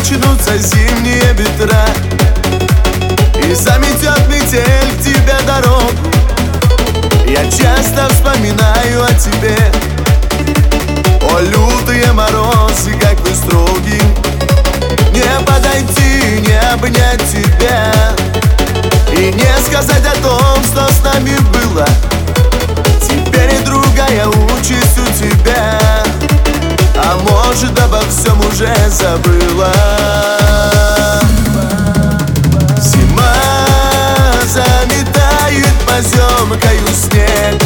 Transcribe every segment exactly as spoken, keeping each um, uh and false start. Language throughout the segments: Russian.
начнутся зимние ветра, и заметет метель к тебе дорогу. Я часто вспоминаю о тебе. О, лютые морозы, как вы строги, не подойти, не обнять тебя и не сказать о том, что с нами было. Теперь и другая участь у тебя, а может, обо всем уже забыла. Зима заметает поземкою снег.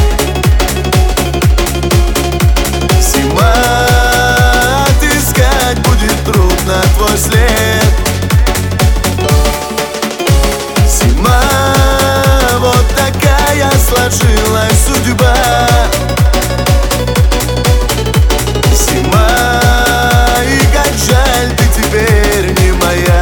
Зима, отыскать будет трудно твой след. Зима, вот такая сложилась судьба. Зима, и как жаль, ты теперь не моя.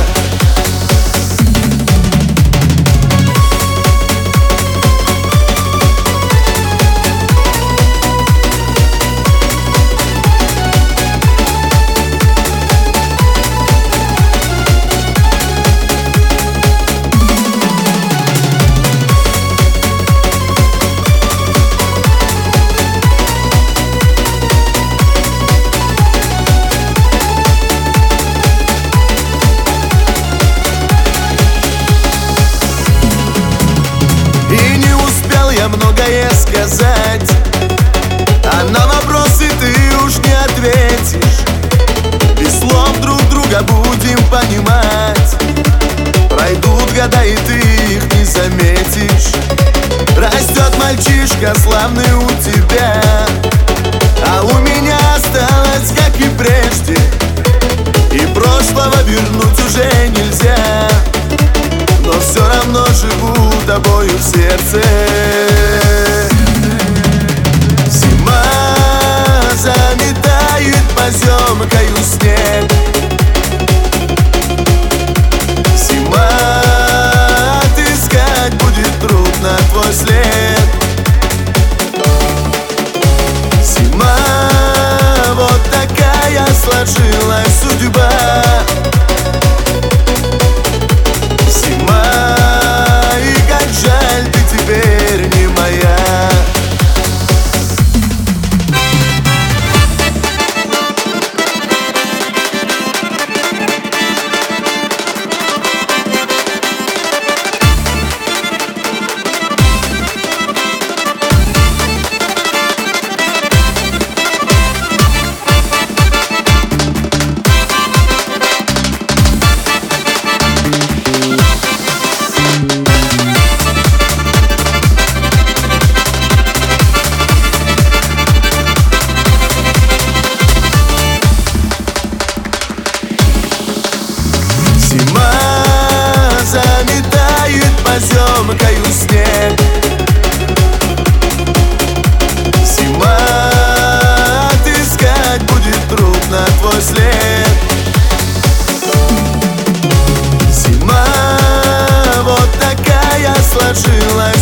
Я многое сказать, а на вопросы ты уж не ответишь. Без слов друг друга будем понимать. Пройдут года, и ты их не заметишь. Растет мальчишка славный у тебя, а у меня осталось, как и прежде. И прошлого вернуть уже нельзя, но все равно живу тобою в сердце. Зима заметает поземкою снег. Зима, отыскать будет трудно твой след. Зима, вот такая сложилась судьба. Зима заметает поземкою снег. Зима, отыскать будет трудно твой след. Зима, вот такая сложилась